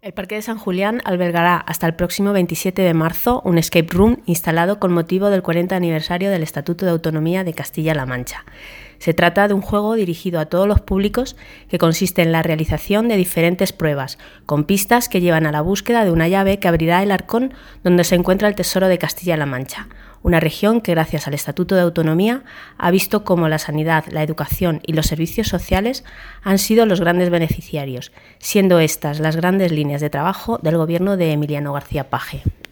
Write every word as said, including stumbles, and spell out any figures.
El Parque de San Julián albergará hasta el próximo veintisiete de marzo un escape room instalado con motivo del cuarenta aniversario del Estatuto de Autonomía de Castilla-La Mancha. Se trata de un juego dirigido a todos los públicos que consiste en la realización de diferentes pruebas, con pistas que llevan a la búsqueda de una llave que abrirá el arcón donde se encuentra el tesoro de Castilla-La Mancha, una región que gracias al Estatuto de Autonomía ha visto cómo la sanidad, la educación y los servicios sociales han sido los grandes beneficiarios, siendo estas las grandes líneas de trabajo del gobierno de Emiliano García Paje.